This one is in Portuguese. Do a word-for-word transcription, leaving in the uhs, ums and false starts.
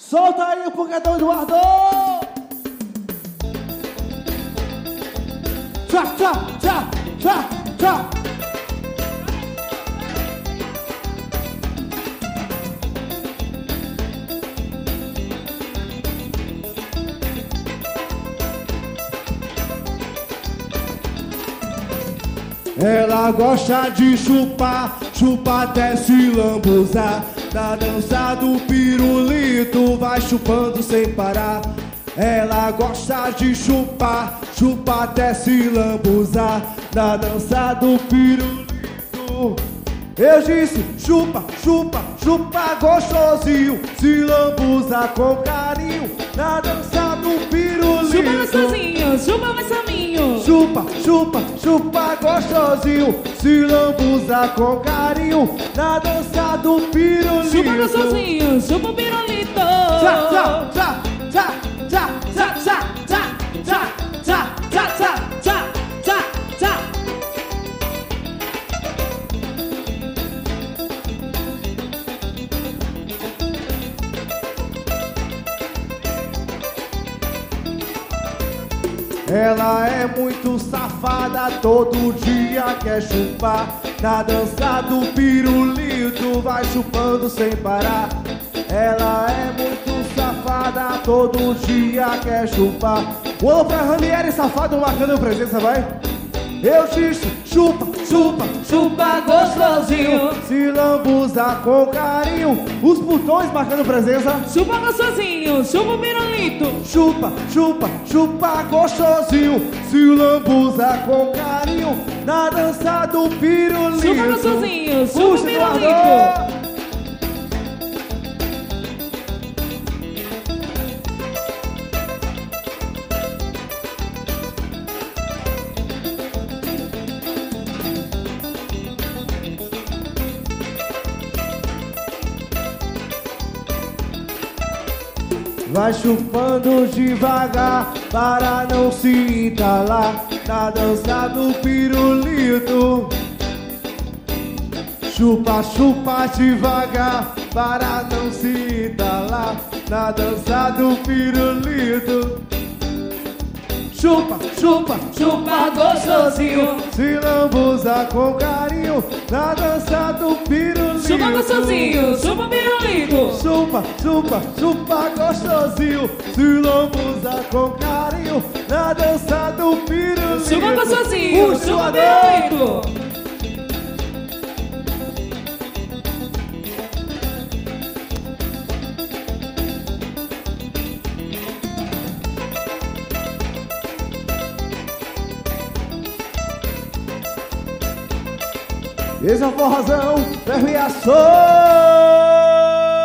Solta aí o Foguetão Eduardo! Tchá, tchá, tchá, tchá, tchá. Ela gosta de chupar, chupa até se lambuzar. Na dança do pirulito vai chupando sem parar. Ela gosta de chupar, chupa até se lambuzar. Na dança do pirulito eu disse chupa, chupa, chupa gostosinho. Se lambuza com carinho. Na dança do pirulito chupa gostosinho, chupa mais caminho. Chupa, chupa, chupa gostosinho. Se lambuza com carinho. Na dança do pirulito chupa gostosinho, chupa o pirulito. Tchá, tchá, tchá, tchá, tchá, tchá, tchá, tchá, tchá, tchá, tchá, tchá, tchá, tchá, tchá. Ela é muito safada, todo dia quer chupar. Na dança do pirulito vai chupando sem parar. Ela é muito safada, todo dia quer chupar. O alô pra Ranieri, safado, marcando presença, vai. Eu disse chupa, chupa, chupa gostosinho. Se lambuza com carinho. Os botões marcando presença. Chupa gostosinho, chupa o pirulito. Chupa, chupa, chupa gostosinho. Se lambuza com carinho. Na dança do pirulito chupa gostosinho, chupa o puxa, pirulito. Eduardo. Vai chupando devagar para não se entalar. Na dança do pirulito chupa, chupa devagar para não se entalar. Na dança do pirulito chupa, chupa, chupa gostosinho. Se lambuza com carinho. Na dança do pirulito chupa gostosinho, chupa o pirulito. Chupa, chupa, chupa gostosinho. Se lambuza com carinho. Na dança do pirulito chupa gostosinho, puxa chupa o o pirulito. Esse é o forrozão, ferro e açougue.